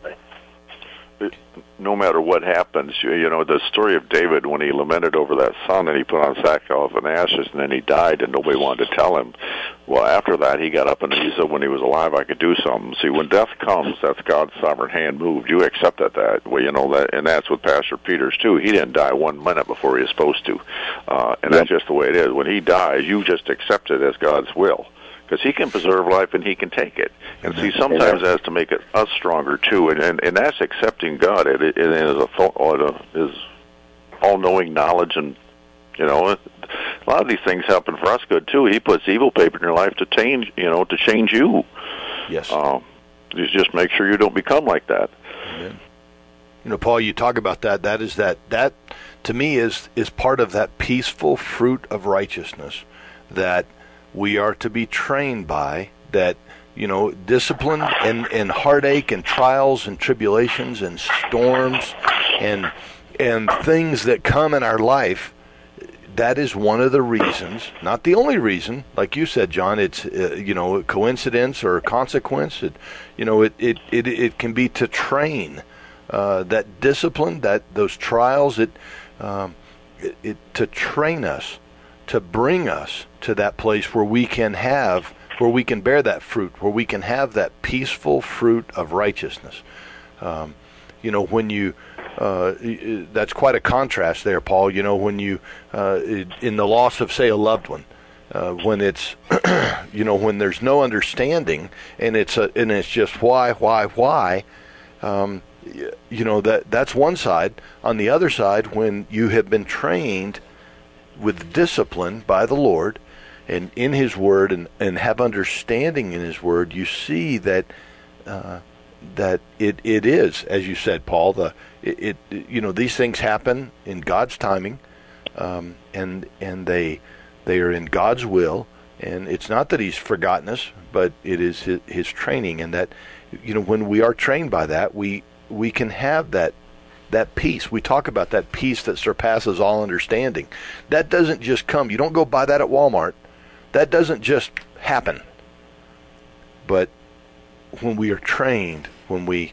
No matter what happens, you, you know, the story of David when he lamented over that son and he put on sackcloth and ashes and then he died and nobody wanted to tell him. Well, after that, he got up and he said when he was alive, I could do something. See, when death comes, that's God's sovereign hand moved. You accept that, that well, you know, that, and that's with Pastor Peters, too. He didn't die one minute before he was supposed to. Uh, and that's just the way it is. When he dies, you just accept it as God's will. Because he can preserve life and he can take it. And see, sometimes that has to make it us stronger, too. And and, and that's accepting God. It, it, it is a, his all-knowing knowledge. And, you know, a lot of these things happen for us good, too. He puts evil paper in your life to change, you know, to change you. Yes. Um, you just make sure you don't become like that. Amen. You know, Paul, you talk about that. That is that, that to me, is is part of that peaceful fruit of righteousness that we are to be trained by, that, you know, discipline and, and heartache and trials and tribulations and storms and and things that come in our life. That is one of the reasons, not the only reason, like you said, John, it's, uh, you know, coincidence or consequence. It, you know, it, it, it, it can be to train uh, that discipline, that those trials, it, um, it, it to train us, to bring us to that place where we can have, where we can bear that fruit, where we can have that peaceful fruit of righteousness. Um, you know, when you, uh, that's quite a contrast there, Paul. You know, when you, uh, in the loss of, say, a loved one, uh, when it's, you know, when there's no understanding and it's a, and it's just why, why, why, um, you know, that that's one side. On the other side, when you have been trained with discipline by the Lord and in His Word and, and have understanding in His Word, you see that uh, that it, it is, as you said, Paul, the it, it you know, these things happen in God's timing, um, and and they they are in God's will, and it's not that He's forgotten us, but it is His, his training, and that, you know, when we are trained by that, we we can have that that peace. We talk about that peace that surpasses all understanding. That doesn't just come. You don't go buy that at Walmart. That doesn't just happen. But when we are trained, when we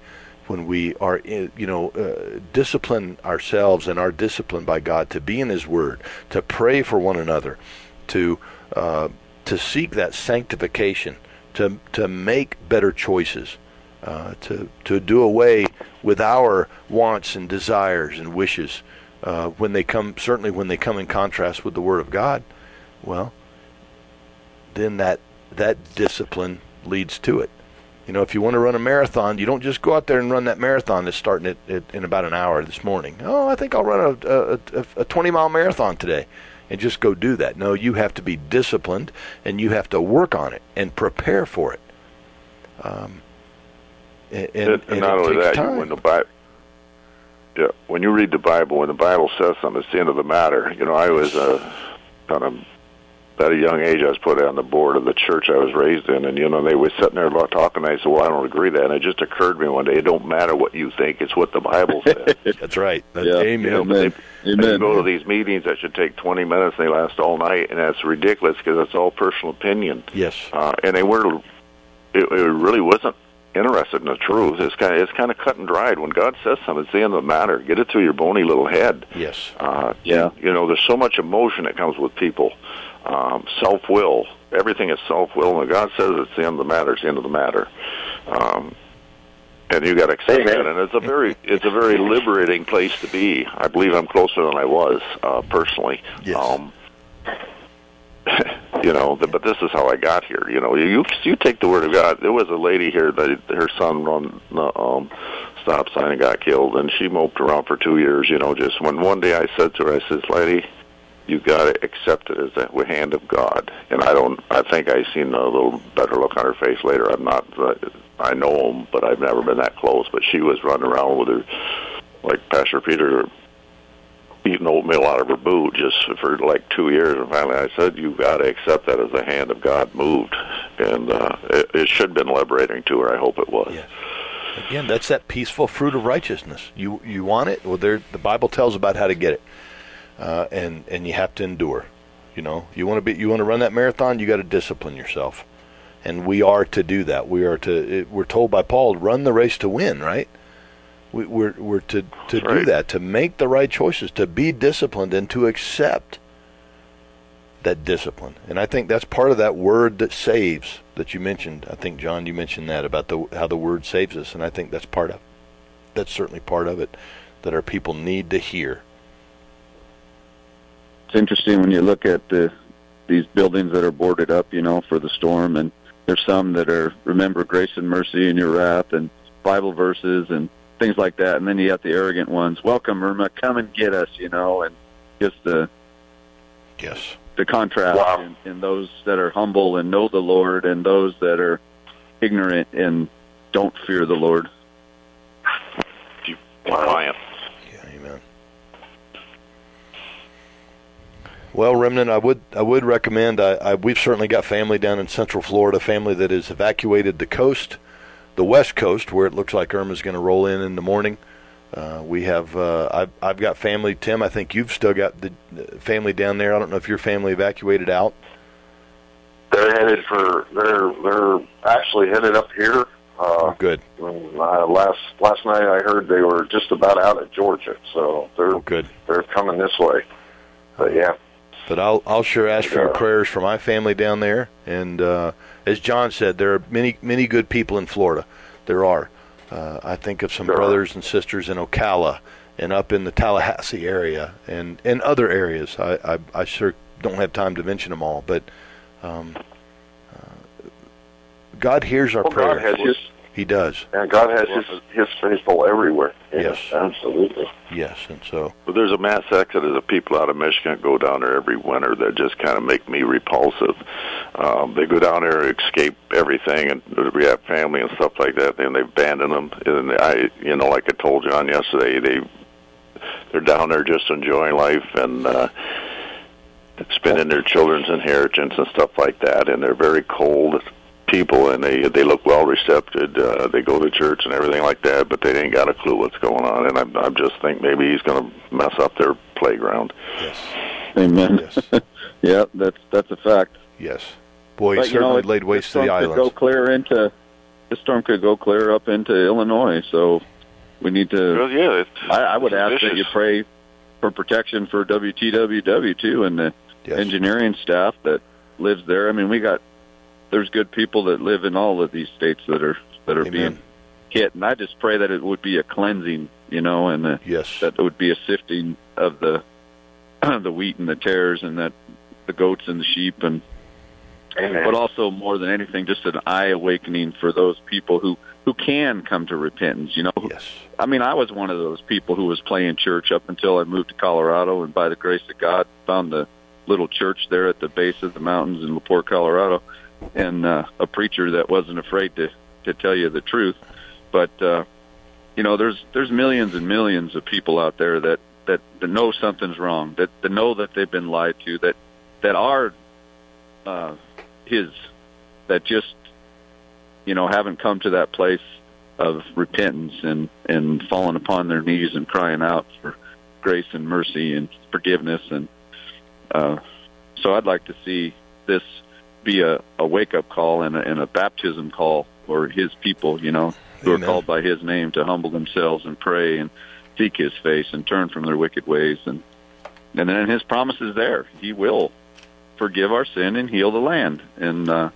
when we are, in, you know, uh, discipline ourselves and are disciplined by God to be in His Word, to pray for one another, to uh, to seek that sanctification, to to make better choices, uh, to to do away with our wants and desires and wishes uh, when they come, certainly when they come in contrast with the Word of God. Well, then that that discipline leads to it. You know, if you want to run a marathon, you don't just go out there and run that marathon that's starting at, at, in about an hour this morning. Oh, I think I'll run a, a, a twenty-mile marathon today, and just go do that. No, you have to be disciplined, and you have to work on it and prepare for it. Um, and, and, and, and not it only takes that, time. you, when the Bible, yeah, when you read the Bible, when the Bible says something, it's the end of the matter. You know, I was uh, kind of at a young age, I was put on the board of the church I was raised in, and, you know, they were sitting there talking, and I said, well, I don't agree with that. And it just occurred to me one day, it don't matter what you think, it's what the Bible says. That's right. That's, Yeah. Amen. You know, Amen. They, Amen. you go to these meetings that should take twenty minutes, and they last all night, and that's ridiculous because it's all personal opinion. Yes. Uh, and they were, it, it really wasn't interested in the truth. It's kind of, it's kind of cut and dried. When God says something, it's the end of the matter. Get it through your bony little head. Yes. Uh, Yeah. You know, there's so much emotion that comes with people. Um, self-will. Everything is self-will. When God says it's the end of the matter, it's the end of the matter. Um, and you got to accept Amen. that. And it's a very, it's a very liberating place to be. I believe I'm closer than I was uh, personally. Yes. Um, you know, but this is how I got here. You know, you you take the word of God. There was a lady here that her son run the um, stop sign and got killed, and she moped around for two years. You know, just when one day I said to her, I says, "Lady, you got to accept it as the hand of God." And I don't. I think I seen a little better look on her face later. I'm not. Uh, I know him, but I've never been that close. But she was running around with her, like Pastor Peter, eating oatmeal out of her boot just for like two years. And finally, I said, "You got to accept that as the hand of God moved." And uh, it, it should have been liberating to her. I hope it was. Yes. Again, that's that peaceful fruit of righteousness. You you want it? Well, there the Bible tells about how to get it. Uh, and and you have to endure. You know, you want to be, you want to run that marathon. You got to discipline yourself, and we are to do that. We are to. It, we're told by Paul, run the race to win. Right? We, we're we're to to do right. that, to make the right choices, to be disciplined, and to accept that discipline. And I think that's part of that word that saves that you mentioned. I think John, you mentioned that about the how the word saves us, and I think that's part of. That's certainly part of it that our people need to hear. It's interesting when you look at the these buildings that are boarded up, you know, for the storm, and there's some that are remember grace and mercy in your wrath and Bible verses and things like that, and then you got the arrogant ones, welcome Irma, come and get us, you know, and just the yes the contrast Wow. in, in those that are humble and know the Lord and those that are ignorant and don't fear the Lord. Defiant. Yeah, amen. Well, Remnant, I would I would recommend. I, I we've certainly got family down in Central Florida, family that has evacuated the coast, the West Coast, where it looks like Irma's going to roll in in the morning. Uh, we have uh, I've I've got family. Tim, I think you've still got the family down there. I don't know if your family evacuated out. They're headed for. They're they're actually headed up here. Uh, Oh, good. uh, last last night I heard they were just about out of Georgia, so they're Oh, good. they're coming this way. But yeah. But I'll I'll sure ask for your Yeah. prayers for my family down there. And uh, as John said, there are many many good people in Florida. There are. Uh, I think of some Sure. brothers and sisters in Ocala and up in the Tallahassee area and, and other areas. I, I I sure don't have time to mention them all, but um, uh, God hears our Well, God prayers. has his He does. and God has his his faithful everywhere. Yes. Absolutely. Yes, and so But there's a mass exodus of people out of Michigan that go down there every winter that just kind of make me repulsive. Um, they go down there, escape everything, and we have family and stuff like that. Then they abandon them. And I, you know, like I told John yesterday, they they're down there just enjoying life and uh, spending their children's inheritance and stuff like that. And they're very cold people, and they they look well recepted. Uh, they go to church and everything like that, but they ain't got a clue what's going on. And I, I just think maybe he's going to mess up their playground. yes, Amen. yes, Yeah, that's that's a fact. yes. Boy, he But, you know, certainly it- laid waste this to the storm could islands. go clear into this storm could go clear up into Illinois. So we need to. Well, yeah, it's, I, I would it's ask vicious. that you pray for protection for W T W W too, and the Yes. engineering staff that lives there. I mean, we got there's good people that live in all of these states that are that are Amen. being hit, and I just pray that it would be a cleansing, you know, and the, Yes. that it would be a sifting of the the wheat and the tares, and that the goats and the sheep, and Amen. but also more than anything, just an eye awakening for those people who who can come to repentance. You know, Yes. I mean, I was one of those people who was playing church up until I moved to Colorado, and by the grace of God, found the little church there at the base of the mountains in LaPorte, Colorado, and uh, a preacher that wasn't afraid to to tell you the truth. But uh, you know, there's there's millions and millions of people out there that that, that know something's wrong, that, that know that they've been lied to, that that are uh, his, that just you know haven't come to that place of repentance and and falling upon their knees and crying out for grace and mercy and forgiveness. And uh, so I'd like to see this be a, a wake-up call and a, and a baptism call for his people, you know, who Amen. are called by his name to humble themselves and pray and seek his face and turn from their wicked ways. And and then his promise is there. He will forgive our sin and heal the land. And, uh,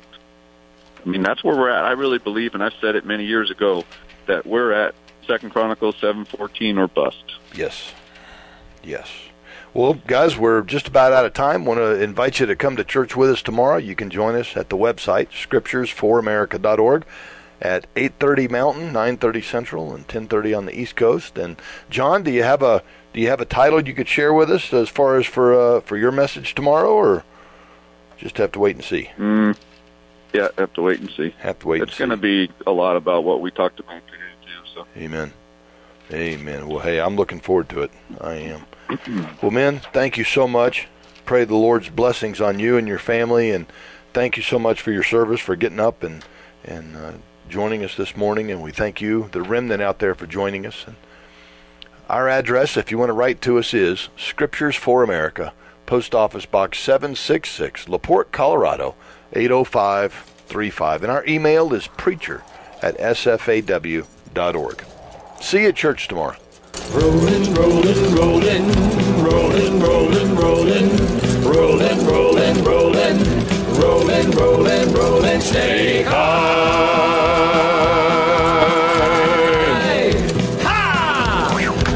I mean, that's where we're at. I really believe, and I've said it many years ago, that we're at Second Chronicles seven fourteen or bust. Yes. Yes. Well, guys, we're just about out of time. Want to invite you to come to church with us tomorrow. You can join us at the website, scriptures for america dot org, at eight thirty Mountain, nine thirty Central, and ten thirty on the East Coast. And John, do you have a do you have a title you could share with us as far as for uh, for your message tomorrow, or just have to wait and see? Mm, yeah, have to wait and see. Have to wait. It's and going to see. be a lot about what we talked about today, too. So. Amen. Amen. Well, hey, I'm looking forward to it. I am. Well, men, thank you so much. Pray the Lord's blessings on you and your family, and thank you so much for your service, for getting up and and uh, joining us this morning. And we thank you, the remnant out there, for joining us. And our address, if you want to write to us, is Scriptures for America, Post Office Box seven six six, LaPorte, Colorado, eight oh five three five. And our email is preacher at s f a w dot org. See you at church tomorrow. Rolling, rolling, rolling, rolling, rolling, rolling, rolling, rolling, rolling, rolling, rolling, rolling, stay high. Ha!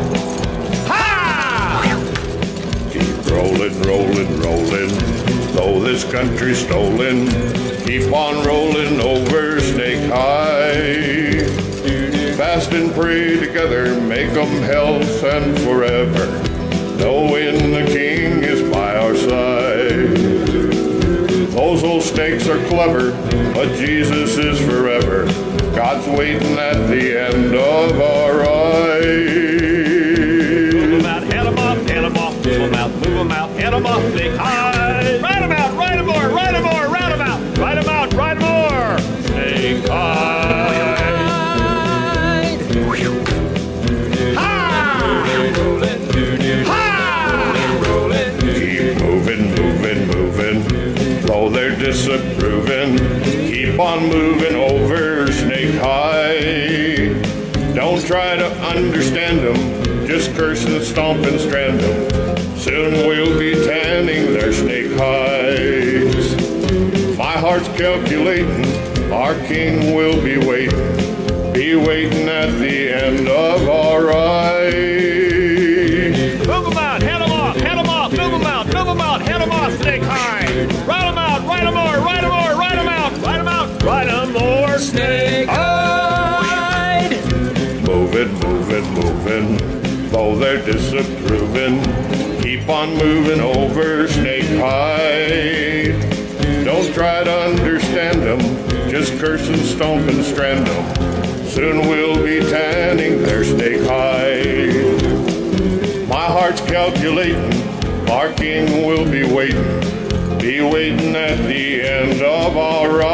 Ha! Keep rolling, rolling, rolling, though this country's stolen. Keep on rolling over Snake High. Fast and pray together, make 'em health and forever, knowing the King is by our side. Those old snakes are clever, but Jesus is forever. God's waiting at the end of our ride. Move 'em out, head 'em off, head 'em off, move 'em out, move 'em out, head 'em off, Snake High. Ride 'em out, ride 'em more, ride 'em more, ride 'em out, ride 'em out, ride 'em more, Snake High. Keep moving, moving, moving, though they're disapproving. Keep on moving over Snake High. Don't try to understand them, just curse and stomp and strand them. Soon we'll be tanning their snake hides. My heart's calculating, our King will be waiting, be waiting at the end of our ride. Move 'em out, head 'em off, head 'em off, move 'em out, move 'em out, head 'em off, Snake High. Ride 'em out, ride 'em more, ride 'em more, ride 'em out, ride 'em out, ride 'em more, Snake High. Moving, moving, moving, though they're disapproving. Keep on moving over Snake High. Don't try to understand them, just curse and stomp and strand them. Soon we'll be tanning their snake hide. My heart's calculating, our King will be waiting, be waiting at the end of our ride.